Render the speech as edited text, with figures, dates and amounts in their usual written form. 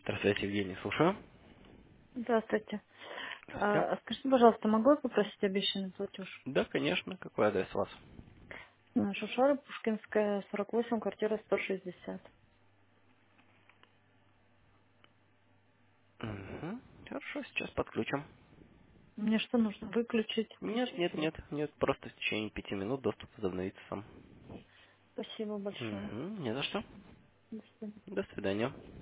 Здравствуйте, Евгений, слушаю. Здравствуйте. Здравствуйте. Скажите, пожалуйста, могу я попросить обещанный платеж? Да, конечно. Какой адрес у вас? Шушара, Пушкинская, 48, квартира 160. Угу. Хорошо, сейчас подключим. Мне что нужно? Выключить, Нет, включить? нет, нет, нет. Просто в течение 5 минут доступ возобновится сам. Спасибо большое. Угу. Не за что. До свидания. До свидания.